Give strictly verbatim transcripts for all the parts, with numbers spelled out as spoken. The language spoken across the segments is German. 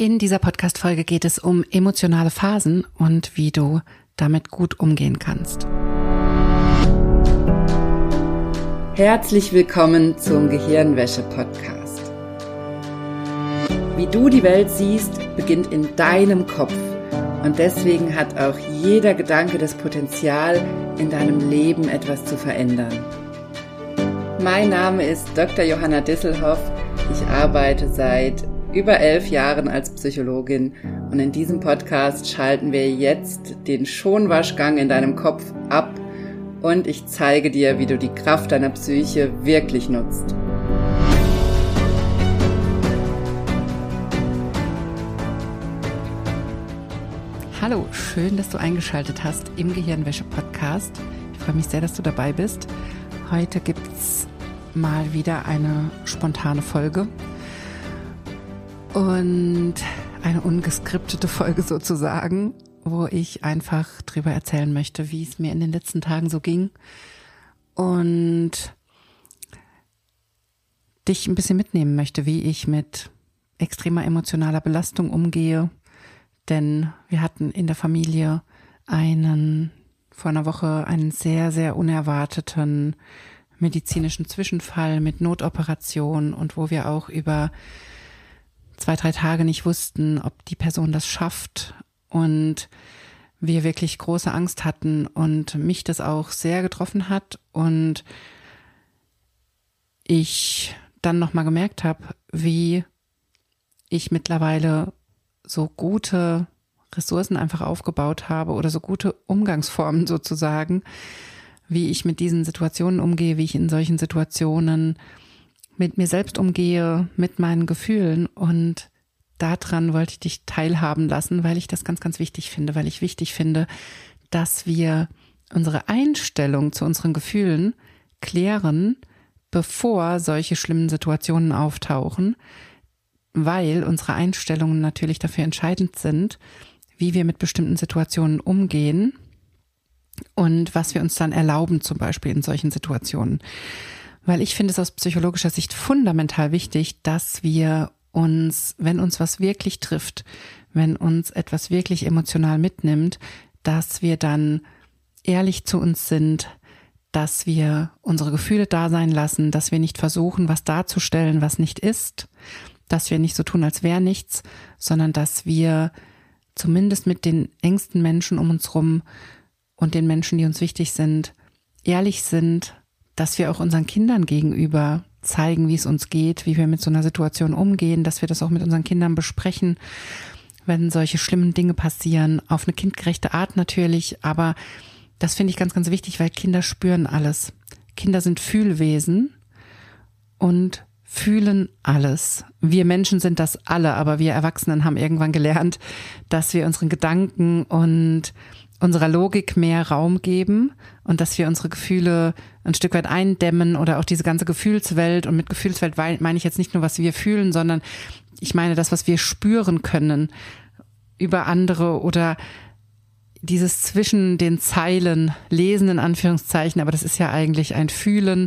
In dieser Podcast-Folge geht es um emotionale Phasen und wie du damit gut umgehen kannst. Herzlich willkommen zum Gehirnwäsche-Podcast. Wie du die Welt siehst, beginnt in deinem Kopf. Und deswegen hat auch jeder Gedanke das Potenzial, in deinem Leben etwas zu verändern. Mein Name ist Doktor Johanna Disselhoff. Ich arbeite seit über elf Jahren als Psychologin und in diesem Podcast schalten wir jetzt den Schonwaschgang in deinem Kopf ab und ich zeige dir, wie du die Kraft deiner Psyche wirklich nutzt. Hallo, schön, dass du eingeschaltet hast im Gehirnwäsche-Podcast. Ich freue mich sehr, dass du dabei bist. Heute gibt's mal wieder eine spontane Folge. Und eine ungeskriptete Folge sozusagen, wo ich einfach drüber erzählen möchte, wie es mir in den letzten Tagen so ging und dich ein bisschen mitnehmen möchte, wie ich mit extremer emotionaler Belastung umgehe. Denn wir hatten in der Familie einen, vor einer Woche einen sehr, sehr unerwarteten medizinischen Zwischenfall mit Notoperation und wo wir auch über zwei, drei Tage nicht wussten, ob die Person das schafft und wir wirklich große Angst hatten und mich das auch sehr getroffen hat und ich dann nochmal gemerkt habe, wie ich mittlerweile so gute Ressourcen einfach aufgebaut habe oder so gute Umgangsformen sozusagen, wie ich mit diesen Situationen umgehe, wie ich in solchen Situationen mit mir selbst umgehe, mit meinen Gefühlen und daran wollte ich dich teilhaben lassen, weil ich das ganz, ganz wichtig finde, weil ich wichtig finde, dass wir unsere Einstellung zu unseren Gefühlen klären, bevor solche schlimmen Situationen auftauchen, weil unsere Einstellungen natürlich dafür entscheidend sind, wie wir mit bestimmten Situationen umgehen und was wir uns dann erlauben, zum Beispiel in solchen Situationen. Weil ich finde es aus psychologischer Sicht fundamental wichtig, dass wir uns, wenn uns was wirklich trifft, wenn uns etwas wirklich emotional mitnimmt, dass wir dann ehrlich zu uns sind, dass wir unsere Gefühle da sein lassen, dass wir nicht versuchen, was darzustellen, was nicht ist, dass wir nicht so tun, als wäre nichts, sondern dass wir zumindest mit den engsten Menschen um uns rum und den Menschen, die uns wichtig sind, ehrlich sind, dass wir auch unseren Kindern gegenüber zeigen, wie es uns geht, wie wir mit so einer Situation umgehen, dass wir das auch mit unseren Kindern besprechen, wenn solche schlimmen Dinge passieren, auf eine kindgerechte Art natürlich, aber das finde ich ganz, ganz wichtig, weil Kinder spüren alles. Kinder sind Fühlwesen und fühlen alles. Wir Menschen sind das alle, aber wir Erwachsenen haben irgendwann gelernt, dass wir unseren Gedanken und unserer Logik mehr Raum geben und dass wir unsere Gefühle ein Stück weit eindämmen oder auch diese ganze Gefühlswelt. Und mit Gefühlswelt meine ich jetzt nicht nur, was wir fühlen, sondern ich meine das, was wir spüren können über andere oder dieses zwischen den Zeilen lesen in Anführungszeichen, aber das ist ja eigentlich ein Fühlen,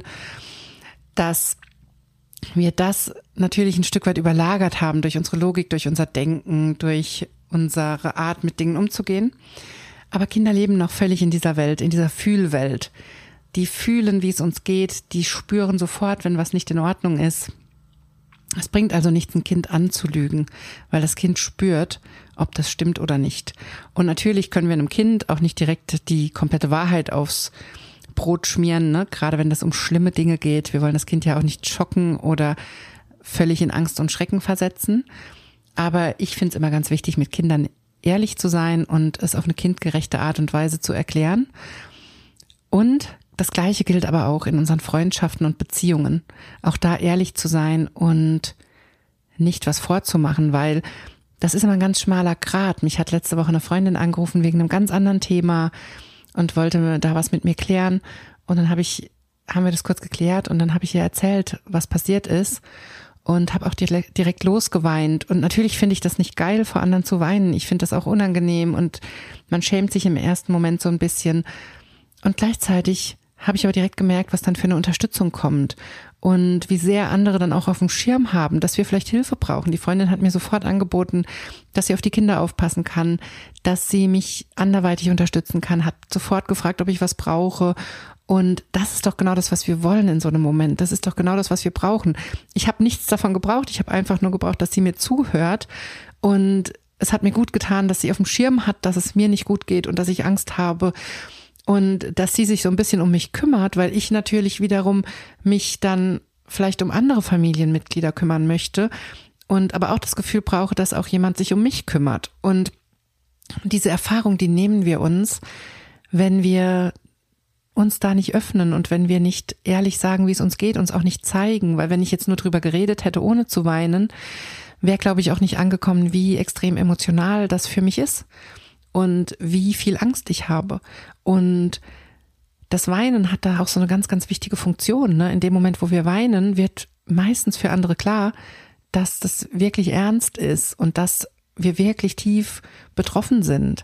dass wir das natürlich ein Stück weit überlagert haben durch unsere Logik, durch unser Denken, durch unsere Art, mit Dingen umzugehen. Aber Kinder leben noch völlig in dieser Welt, in dieser Fühlwelt. Die fühlen, wie es uns geht, die spüren sofort, wenn was nicht in Ordnung ist. Es bringt also nichts, ein Kind anzulügen, weil das Kind spürt, ob das stimmt oder nicht. Und natürlich können wir einem Kind auch nicht direkt die komplette Wahrheit aufs Brot schmieren, ne? Gerade wenn das um schlimme Dinge geht. Wir wollen das Kind ja auch nicht schocken oder völlig in Angst und Schrecken versetzen. Aber ich finde es immer ganz wichtig, mit Kindern ehrlich zu sein und es auf eine kindgerechte Art und Weise zu erklären. Und das Gleiche gilt aber auch in unseren Freundschaften und Beziehungen. Auch da ehrlich zu sein und nicht was vorzumachen, weil das ist immer ein ganz schmaler Grat. Mich hat letzte Woche eine Freundin angerufen wegen einem ganz anderen Thema und wollte da was mit mir klären. Und dann habe ich, haben wir das kurz geklärt und dann habe ich ihr erzählt, was passiert ist. Und habe auch direkt, direkt losgeweint. Und natürlich finde ich das nicht geil, vor anderen zu weinen. Ich finde das auch unangenehm und man schämt sich im ersten Moment so ein bisschen. Und gleichzeitig habe ich aber direkt gemerkt, was dann für eine Unterstützung kommt. und wie sehr andere dann auch auf dem Schirm haben, dass wir vielleicht Hilfe brauchen. Die Freundin hat mir sofort angeboten, dass sie auf die Kinder aufpassen kann, dass sie mich anderweitig unterstützen kann, hat sofort gefragt, ob ich was brauche. Und das ist doch genau das, was wir wollen in so einem Moment. Das ist doch genau das, was wir brauchen. Ich habe nichts davon gebraucht. Ich habe einfach nur gebraucht, dass sie mir zuhört. Und es hat mir gut getan, dass sie auf dem Schirm hat, dass es mir nicht gut geht und dass ich Angst habe. Und dass sie sich so ein bisschen um mich kümmert, weil ich natürlich wiederum mich dann vielleicht um andere Familienmitglieder kümmern möchte und aber auch das Gefühl brauche, dass auch jemand sich um mich kümmert. Und diese Erfahrung, die nehmen wir uns, wenn wir uns da nicht öffnen und wenn wir nicht ehrlich sagen, wie es uns geht, uns auch nicht zeigen. Weil wenn ich jetzt nur drüber geredet hätte, ohne zu weinen, wäre, glaube ich, auch nicht angekommen, wie extrem emotional das für mich ist. Und wie viel Angst ich habe. Und das Weinen hat da auch so eine ganz, ganz wichtige Funktion. Ne? In dem Moment, wo wir weinen, wird meistens für andere klar, dass das wirklich ernst ist und dass wir wirklich tief betroffen sind.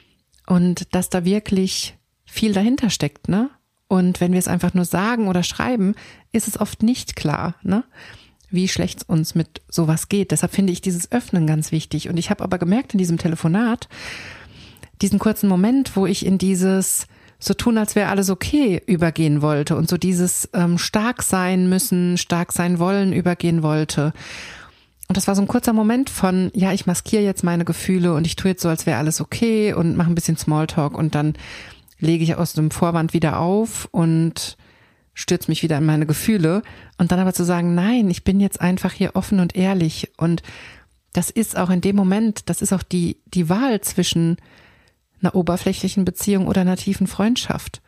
Und dass da wirklich viel dahinter steckt. Ne? Und wenn wir es einfach nur sagen oder schreiben, ist es oft nicht klar, ne? Wie schlecht es uns mit sowas geht. Deshalb finde ich dieses Öffnen ganz wichtig. Und ich habe aber gemerkt in diesem Telefonat, diesen kurzen Moment, wo ich in dieses so tun, als wäre alles okay übergehen wollte und so dieses ähm, stark sein müssen, stark sein wollen übergehen wollte. Und das war so ein kurzer Moment von, ja, ich maskiere jetzt meine Gefühle und ich tue jetzt so, als wäre alles okay und mache ein bisschen Smalltalk und dann lege ich aus dem Vorwand wieder auf und stürze mich wieder in meine Gefühle. Und dann aber zu sagen, nein, ich bin jetzt einfach hier offen und ehrlich. Und das ist auch in dem Moment, das ist auch die, die Wahl zwischen einer oberflächlichen Beziehung oder einer tiefen Freundschaft.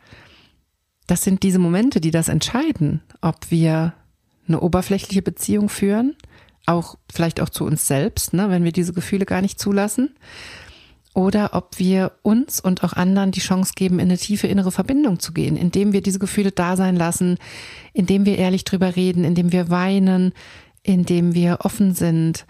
Das sind diese Momente, die das entscheiden, ob wir eine oberflächliche Beziehung führen, auch vielleicht auch zu uns selbst, ne, wenn wir diese Gefühle gar nicht zulassen, oder ob wir uns und auch anderen die Chance geben, in eine tiefe innere Verbindung zu gehen, indem wir diese Gefühle da sein lassen, indem wir ehrlich drüber reden, indem wir weinen, indem wir offen sind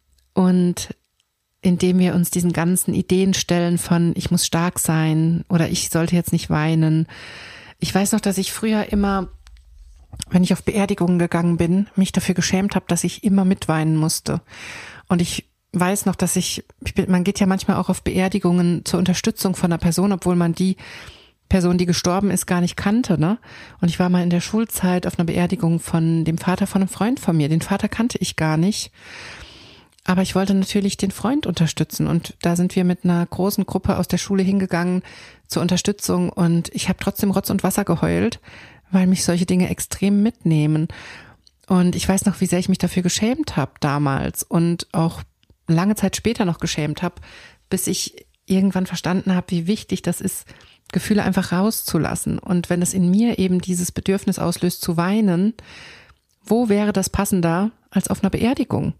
und indem wir uns diesen ganzen Ideen stellen von, ich muss stark sein oder ich sollte jetzt nicht weinen. Ich weiß noch, dass ich früher immer, wenn ich auf Beerdigungen gegangen bin, mich dafür geschämt habe, dass ich immer mitweinen musste. Und ich weiß noch, dass ich, ich bin, man geht ja manchmal auch auf Beerdigungen zur Unterstützung von einer Person, obwohl man die Person, die gestorben ist, gar nicht kannte, ne? Und ich war mal in der Schulzeit auf einer Beerdigung von dem Vater von einem Freund von mir. Den Vater kannte ich gar nicht. Aber ich wollte natürlich den Freund unterstützen und da sind wir mit einer großen Gruppe aus der Schule hingegangen zur Unterstützung und ich habe trotzdem Rotz und Wasser geheult, weil mich solche Dinge extrem mitnehmen. Und ich weiß noch, wie sehr ich mich dafür geschämt habe damals und auch lange Zeit später noch geschämt habe, bis ich irgendwann verstanden habe, wie wichtig das ist, Gefühle einfach rauszulassen. Und wenn es in mir eben dieses Bedürfnis auslöst zu weinen, wo wäre das passender als auf einer Beerdigung?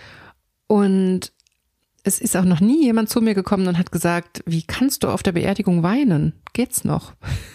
Und es ist auch noch nie jemand zu mir gekommen und hat gesagt, wie kannst du auf der Beerdigung weinen? Geht's noch?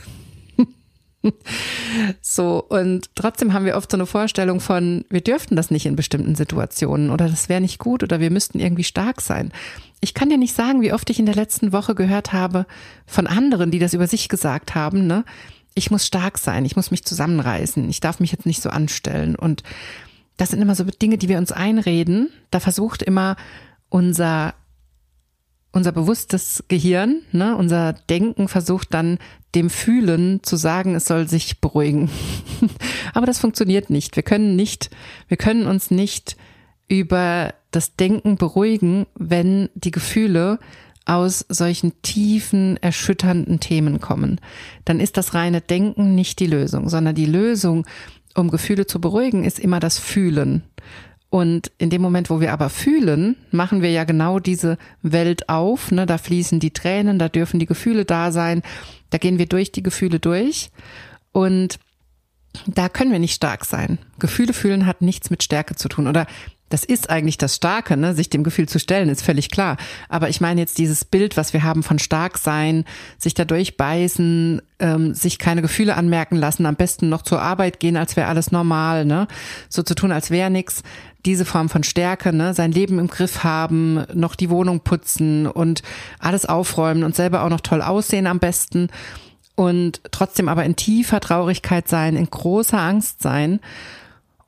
So, und trotzdem haben wir oft so eine Vorstellung von, wir dürften das nicht in bestimmten Situationen oder das wäre nicht gut oder wir müssten irgendwie stark sein. Ich kann dir nicht sagen, wie oft ich in der letzten Woche gehört habe von anderen, die das über sich gesagt haben, ne? Ich muss stark sein, ich muss mich zusammenreißen, ich darf mich jetzt nicht so anstellen. Und das sind immer so Dinge, die wir uns einreden. Da versucht immer unser, unser bewusstes Gehirn, ne, unser Denken versucht dann dem Fühlen zu sagen, es soll sich beruhigen. Aber das funktioniert nicht. Wir können nicht, wir können uns nicht über das Denken beruhigen, wenn die Gefühle aus solchen tiefen, erschütternden Themen kommen. Dann ist das reine Denken nicht die Lösung, sondern die Lösung, um Gefühle zu beruhigen, ist immer das Fühlen. Und in dem Moment, wo wir aber fühlen, machen wir ja genau diese Welt auf, ne? Da fließen die Tränen, da dürfen die Gefühle da sein, da gehen wir durch die Gefühle durch und da können wir nicht stark sein. Gefühle fühlen hat nichts mit Stärke zu tun oder das ist eigentlich das Starke, ne? Sich dem Gefühl zu stellen, ist völlig klar. Aber ich meine jetzt dieses Bild, was wir haben von stark sein, sich da durchbeißen, ähm, sich keine Gefühle anmerken lassen, am besten noch zur Arbeit gehen, als wäre alles normal, ne? So zu tun, als wäre nichts. Diese Form von Stärke, ne? Sein Leben im Griff haben, noch die Wohnung putzen und alles aufräumen und selber auch noch toll aussehen am besten und trotzdem aber in tiefer Traurigkeit sein, in großer Angst sein.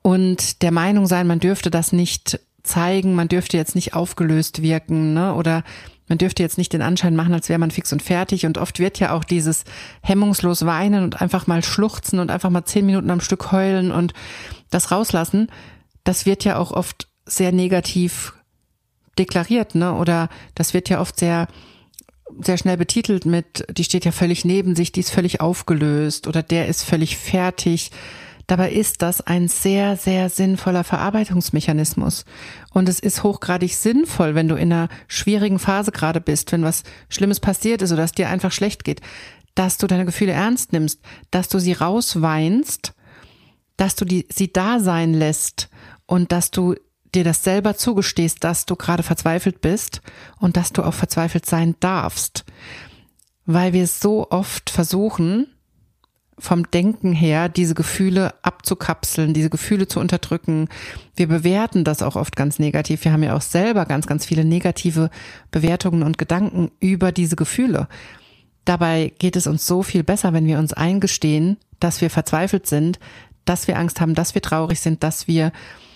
und der Meinung sein, man dürfte das nicht zeigen, man dürfte jetzt nicht aufgelöst wirken, ne? Oder man dürfte jetzt nicht den Anschein machen, als wäre man fix und fertig. Und oft wird ja auch dieses hemmungslos weinen und einfach mal schluchzen und einfach mal zehn Minuten am Stück heulen und das rauslassen, das wird ja auch oft sehr negativ deklariert, ne? Oder das wird ja oft sehr sehr schnell betitelt mit, die steht ja völlig neben sich, die ist völlig aufgelöst oder der ist völlig fertig. Dabei ist das ein sehr, sehr sinnvoller Verarbeitungsmechanismus. Und es ist hochgradig sinnvoll, wenn du in einer schwierigen Phase gerade bist, wenn was Schlimmes passiert ist oder es dir einfach schlecht geht, dass du deine Gefühle ernst nimmst, dass du sie rausweinst, dass du die, sie da sein lässt und dass du dir das selber zugestehst, dass du gerade verzweifelt bist und dass du auch verzweifelt sein darfst. Weil wir so oft versuchen, vom Denken her, diese Gefühle abzukapseln, diese Gefühle zu unterdrücken. Wir bewerten das auch oft ganz negativ. Wir haben ja auch selber ganz, ganz viele negative Bewertungen und Gedanken über diese Gefühle. Dabei geht es uns so viel besser, wenn wir uns eingestehen, dass wir verzweifelt sind, dass wir Angst haben, dass wir traurig sind, dass wir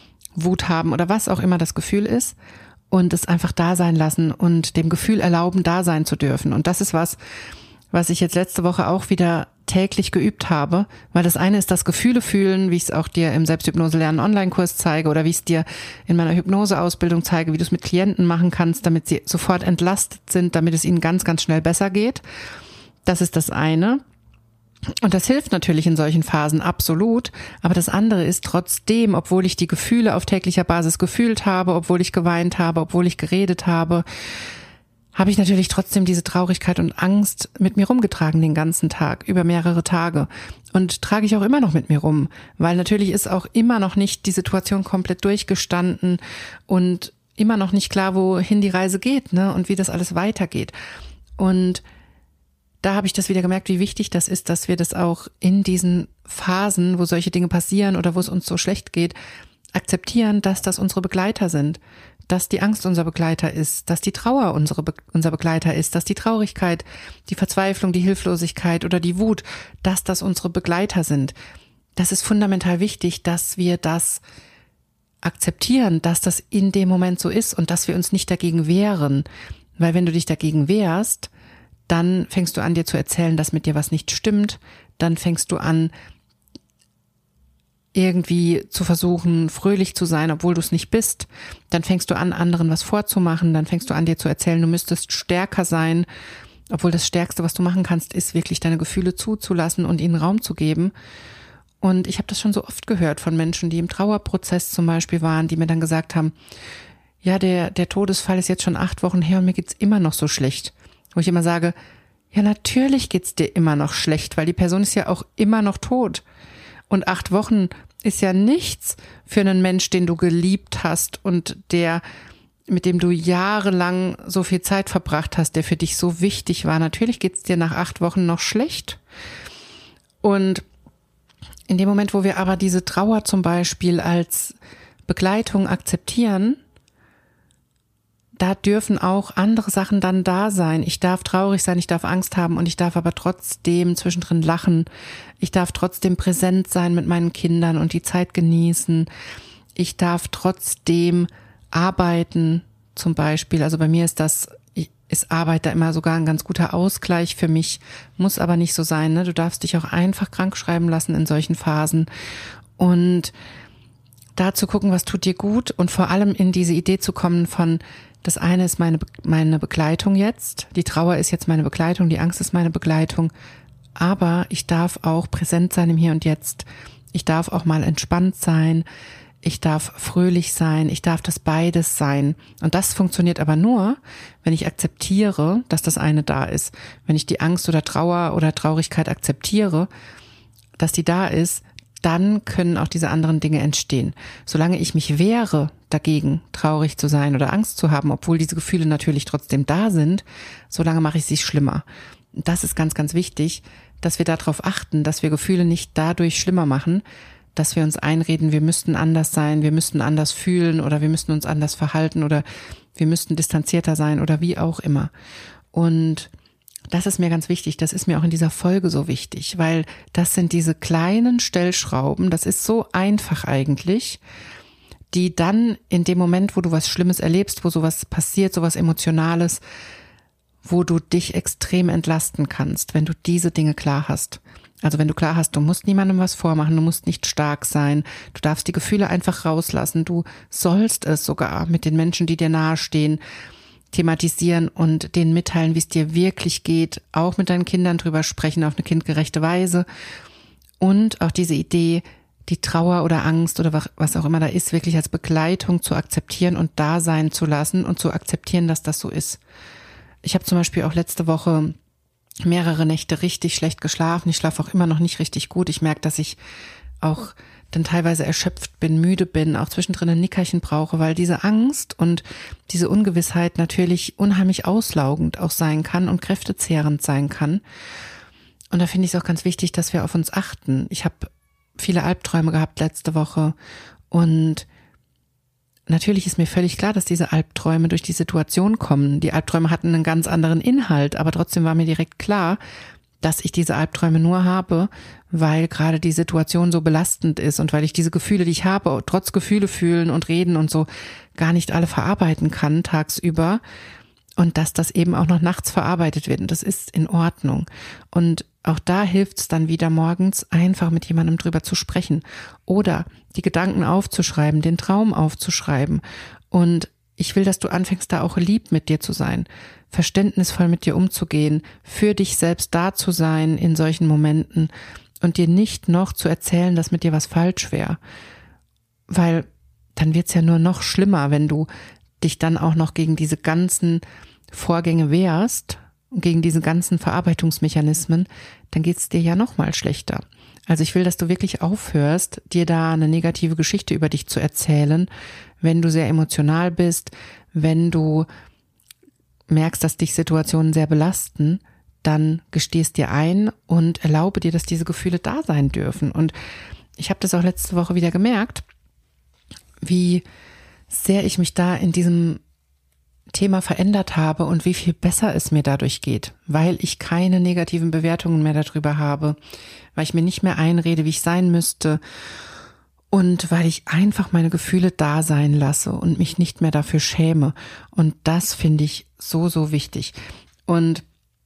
Wut haben oder was auch immer das Gefühl ist und es einfach da sein lassen und dem Gefühl erlauben, da sein zu dürfen. Und das ist was, was ich jetzt letzte Woche auch wieder täglich geübt habe, weil das eine ist das Gefühle fühlen, wie ich es auch dir im Selbsthypnose-Lernen Online-Kurs zeige oder wie ich es dir in meiner Hypnose-Ausbildung zeige, wie du es mit Klienten machen kannst, damit sie sofort entlastet sind, damit es ihnen ganz, ganz schnell besser geht. Das ist das eine. Und das hilft natürlich in solchen Phasen absolut, aber das andere ist trotzdem, obwohl ich die Gefühle auf täglicher Basis gefühlt habe, obwohl ich geweint habe, obwohl ich geredet habe, habe ich natürlich trotzdem diese Traurigkeit und Angst mit mir rumgetragen den ganzen Tag, über mehrere Tage. Und trage ich auch immer noch mit mir rum, weil natürlich ist auch immer noch nicht die Situation komplett durchgestanden und immer noch nicht klar, wohin die Reise geht, ne, und wie das alles weitergeht. Und da habe ich das wieder gemerkt, wie wichtig das ist, dass wir das auch in diesen Phasen, wo solche Dinge passieren oder wo es uns so schlecht geht, akzeptieren, dass das unsere Begleiter sind, dass die Angst unser Begleiter ist, dass die Trauer unsere Be- unser Begleiter ist, dass die Traurigkeit, die Verzweiflung, die Hilflosigkeit oder die Wut, dass das unsere Begleiter sind. Das ist fundamental wichtig, dass wir das akzeptieren, dass das in dem Moment so ist und dass wir uns nicht dagegen wehren. Weil wenn du dich dagegen wehrst, dann fängst du an, dir zu erzählen, dass mit dir was nicht stimmt. Dann fängst du an, irgendwie zu versuchen, fröhlich zu sein, obwohl du es nicht bist. Dann fängst du an, anderen was vorzumachen. Dann fängst du an, dir zu erzählen, du müsstest stärker sein, obwohl das Stärkste, was du machen kannst, ist wirklich deine Gefühle zuzulassen und ihnen Raum zu geben. Und ich habe das schon so oft gehört von Menschen, die im Trauerprozess zum Beispiel waren, die mir dann gesagt haben, ja, der, der Todesfall ist jetzt schon acht Wochen her und mir geht's immer noch so schlecht. Wo ich immer sage, ja, natürlich geht's dir immer noch schlecht, weil die Person ist ja auch immer noch tot. Und acht Wochen ist ja nichts für einen Mensch, den du geliebt hast und der, mit dem du jahrelang so viel Zeit verbracht hast, der für dich so wichtig war. Natürlich geht's dir nach acht Wochen noch schlecht. Und in dem Moment, wo wir aber diese Trauer zum Beispiel als Begleitung akzeptieren, da dürfen auch andere Sachen dann da sein. Ich darf traurig sein, ich darf Angst haben und ich darf aber trotzdem zwischendrin lachen. Ich darf trotzdem präsent sein mit meinen Kindern und die Zeit genießen. Ich darf trotzdem arbeiten, zum Beispiel. Also bei mir ist das, ist Arbeit da immer sogar ein ganz guter Ausgleich für mich. Muss aber nicht so sein, ne? Du darfst dich auch einfach krank schreiben lassen in solchen Phasen. Und da zu gucken, was tut dir gut und vor allem in diese Idee zu kommen von, das eine ist meine, meine Begleitung jetzt, die Trauer ist jetzt meine Begleitung, die Angst ist meine Begleitung, aber ich darf auch präsent sein im Hier und Jetzt, ich darf auch mal entspannt sein, ich darf fröhlich sein, ich darf das beides sein. Und das funktioniert aber nur, wenn ich akzeptiere, dass das eine da ist. Wenn ich die Angst oder Trauer oder Traurigkeit akzeptiere, dass die da ist, dann können auch diese anderen Dinge entstehen. Solange ich mich wehre dagegen, traurig zu sein oder Angst zu haben, obwohl diese Gefühle natürlich trotzdem da sind, solange mache ich sie schlimmer. Das ist ganz, ganz wichtig, dass wir darauf achten, dass wir Gefühle nicht dadurch schlimmer machen, dass wir uns einreden, wir müssten anders sein, wir müssten anders fühlen oder wir müssten uns anders verhalten oder wir müssten distanzierter sein oder wie auch immer. Und das ist mir ganz wichtig, das ist mir auch in dieser Folge so wichtig, weil das sind diese kleinen Stellschrauben, das ist so einfach eigentlich, die dann in dem Moment, wo du was Schlimmes erlebst, wo sowas passiert, sowas Emotionales, wo du dich extrem entlasten kannst, wenn du diese Dinge klar hast. Also wenn du klar hast, du musst niemandem was vormachen, du musst nicht stark sein, du darfst die Gefühle einfach rauslassen, du sollst es sogar mit den Menschen, die dir nahestehen, thematisieren und denen mitteilen, wie es dir wirklich geht, auch mit deinen Kindern drüber sprechen auf eine kindgerechte Weise und auch diese Idee, die Trauer oder Angst oder was auch immer da ist, wirklich als Begleitung zu akzeptieren und da sein zu lassen und zu akzeptieren, dass das so ist. Ich habe zum Beispiel auch letzte Woche mehrere Nächte richtig schlecht geschlafen. Ich schlafe auch immer noch nicht richtig gut. Ich merke, dass ich auch dann teilweise erschöpft bin, müde bin, auch zwischendrin ein Nickerchen brauche, weil diese Angst und diese Ungewissheit natürlich unheimlich auslaugend auch sein kann und kräftezehrend sein kann. Und da finde ich es auch ganz wichtig, dass wir auf uns achten. Ich habe viele Albträume gehabt letzte Woche und natürlich ist mir völlig klar, dass diese Albträume durch die Situation kommen. Die Albträume hatten einen ganz anderen Inhalt, aber trotzdem war mir direkt klar, dass ich diese Albträume nur habe, weil gerade die Situation so belastend ist und weil ich diese Gefühle, die ich habe, trotz Gefühle fühlen und reden und so, gar nicht alle verarbeiten kann tagsüber und dass das eben auch noch nachts verarbeitet wird und das ist in Ordnung. Und auch da hilft es dann wieder morgens, einfach mit jemandem drüber zu sprechen oder die Gedanken aufzuschreiben, den Traum aufzuschreiben. Und ich will, dass du anfängst, da auch lieb mit dir zu sein, verständnisvoll mit dir umzugehen, für dich selbst da zu sein in solchen Momenten und dir nicht noch zu erzählen, dass mit dir was falsch wäre. Weil dann wird's ja nur noch schlimmer, wenn du dich dann auch noch gegen diese ganzen Vorgänge wehrst, gegen diese ganzen Verarbeitungsmechanismen, dann geht's dir ja noch mal schlechter. Also ich will, dass du wirklich aufhörst, dir da eine negative Geschichte über dich zu erzählen, wenn du sehr emotional bist, wenn du merkst, dass dich Situationen sehr belasten, dann gestehst dir ein und erlaube dir, dass diese Gefühle da sein dürfen. Und ich habe das auch letzte Woche wieder gemerkt, wie sehr ich mich da in diesem Thema verändert habe und wie viel besser es mir dadurch geht, weil ich keine negativen Bewertungen mehr darüber habe, weil ich mir nicht mehr einrede, wie ich sein müsste und weil ich einfach meine Gefühle da sein lasse und mich nicht mehr dafür schäme. Und das finde ich so, so wichtig. Und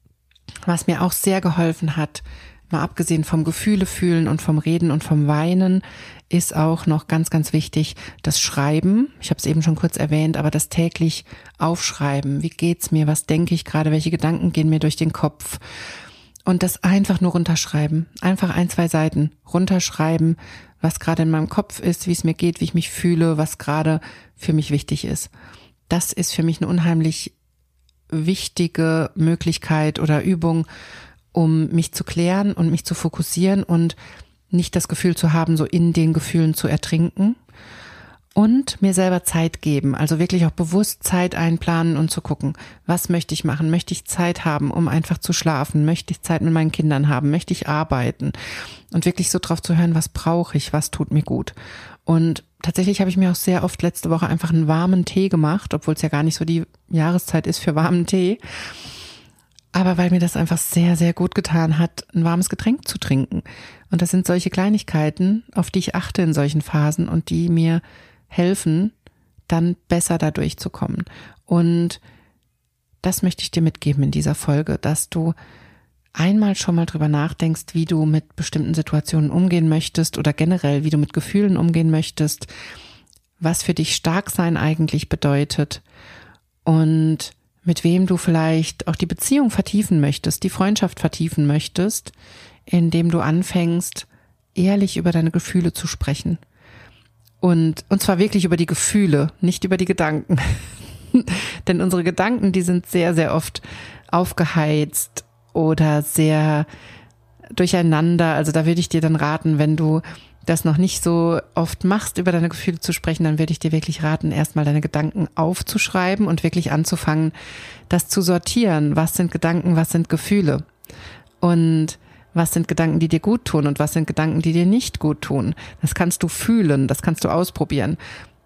was mir auch sehr geholfen hat, mal abgesehen vom Gefühle fühlen und vom Reden und vom Weinen, ist auch noch ganz, ganz wichtig, das Schreiben. Ich habe es eben schon kurz erwähnt, aber das täglich Aufschreiben. Wie geht's mir? Was denke ich gerade? Welche Gedanken gehen mir durch den Kopf? Und das einfach nur runterschreiben. Einfach ein, zwei Seiten runterschreiben, was gerade in meinem Kopf ist, wie es mir geht, wie ich mich fühle, was gerade für mich wichtig ist. Das ist für mich eine unheimlich wichtige Möglichkeit oder Übung, um mich zu klären und mich zu fokussieren und nicht das Gefühl zu haben, so in den Gefühlen zu ertrinken und mir selber Zeit geben, also wirklich auch bewusst Zeit einplanen und zu gucken, was möchte ich machen? Möchte ich Zeit haben, um einfach zu schlafen? Möchte ich Zeit mit meinen Kindern haben? Möchte ich arbeiten? Und wirklich so drauf zu hören, was brauche ich? Was tut mir gut? Und tatsächlich habe ich mir auch sehr oft letzte Woche einfach einen warmen Tee gemacht, obwohl es ja gar nicht so die Jahreszeit ist für warmen Tee. Aber weil mir das einfach sehr, sehr gut getan hat, ein warmes Getränk zu trinken. Und das sind solche Kleinigkeiten, auf die ich achte in solchen Phasen und die mir helfen, dann besser da durchzukommen. Und das möchte ich dir mitgeben in dieser Folge, dass du einmal schon mal drüber nachdenkst, wie du mit bestimmten Situationen umgehen möchtest oder generell, wie du mit Gefühlen umgehen möchtest, was für dich stark sein eigentlich bedeutet und mit wem du vielleicht auch die Beziehung vertiefen möchtest, die Freundschaft vertiefen möchtest, indem du anfängst, ehrlich über deine Gefühle zu sprechen. Und, und zwar wirklich über die Gefühle, nicht über die Gedanken. Denn unsere Gedanken, die sind sehr, sehr oft aufgeheizt oder sehr durcheinander. Also da würde ich dir dann raten, wenn du das noch nicht so oft machst, über deine Gefühle zu sprechen, dann würde ich dir wirklich raten, erstmal deine Gedanken aufzuschreiben und wirklich anzufangen, das zu sortieren. Was sind Gedanken, was sind Gefühle? Und was sind Gedanken, die dir gut tun und was sind Gedanken, die dir nicht gut tun? Das kannst du fühlen, das kannst du ausprobieren.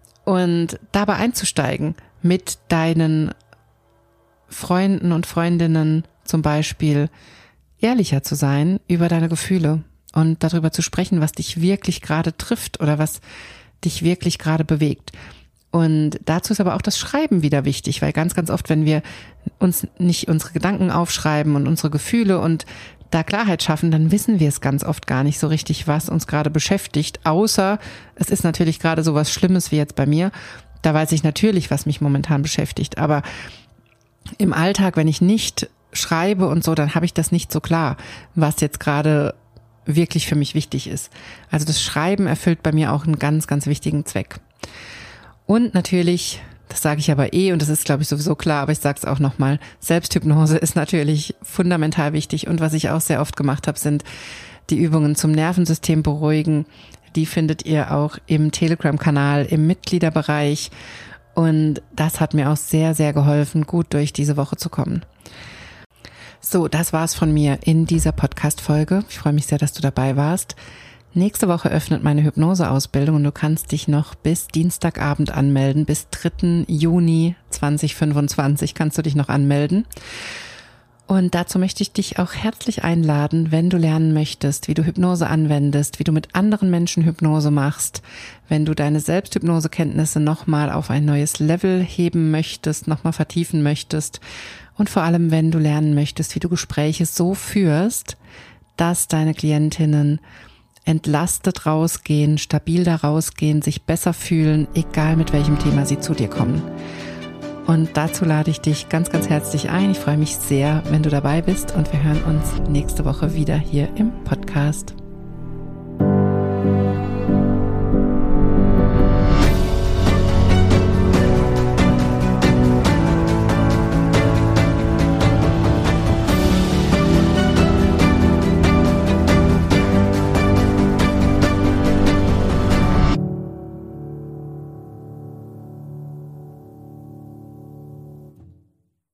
Und dabei einzusteigen, mit deinen Freunden und Freundinnen zum Beispiel ehrlicher zu sein über deine Gefühle und darüber zu sprechen, was dich wirklich gerade trifft oder was dich wirklich gerade bewegt. Und dazu ist aber auch das Schreiben wieder wichtig, weil ganz, ganz oft, wenn wir uns nicht unsere Gedanken aufschreiben und unsere Gefühle und da Klarheit schaffen, dann wissen wir es ganz oft gar nicht so richtig, was uns gerade beschäftigt, außer es ist natürlich gerade so was Schlimmes wie jetzt bei mir. Da weiß ich natürlich, was mich momentan beschäftigt, aber im Alltag, wenn ich nicht schreibe und so, dann habe ich das nicht so klar, was jetzt gerade wirklich für mich wichtig ist. Also das Schreiben erfüllt bei mir auch einen ganz, ganz wichtigen Zweck. Und natürlich, das sage ich aber eh und das ist, glaube ich, sowieso klar, aber ich sage es auch nochmal, Selbsthypnose ist natürlich fundamental wichtig und was ich auch sehr oft gemacht habe, sind die Übungen zum Nervensystem beruhigen. Die findet ihr auch im Telegram-Kanal, im Mitgliederbereich und das hat mir auch sehr, sehr geholfen, gut durch diese Woche zu kommen. So, das war's von mir in dieser Podcast-Folge. Ich freue mich sehr, dass du dabei warst. Nächste Woche öffnet meine Hypnoseausbildung und du kannst dich noch bis Dienstagabend anmelden. Bis dritten Juni zweitausendfünfundzwanzig kannst du dich noch anmelden. Und dazu möchte ich dich auch herzlich einladen, wenn du lernen möchtest, wie du Hypnose anwendest, wie du mit anderen Menschen Hypnose machst, wenn du deine Selbsthypnosekenntnisse nochmal auf ein neues Level heben möchtest, nochmal vertiefen möchtest und vor allem, wenn du lernen möchtest, wie du Gespräche so führst, dass deine Klientinnen entlastet rausgehen, stabil da rausgehen, sich besser fühlen, egal mit welchem Thema sie zu dir kommen. Und dazu lade ich dich ganz, ganz herzlich ein. Ich freue mich sehr, wenn du dabei bist und wir hören uns nächste Woche wieder hier im Podcast.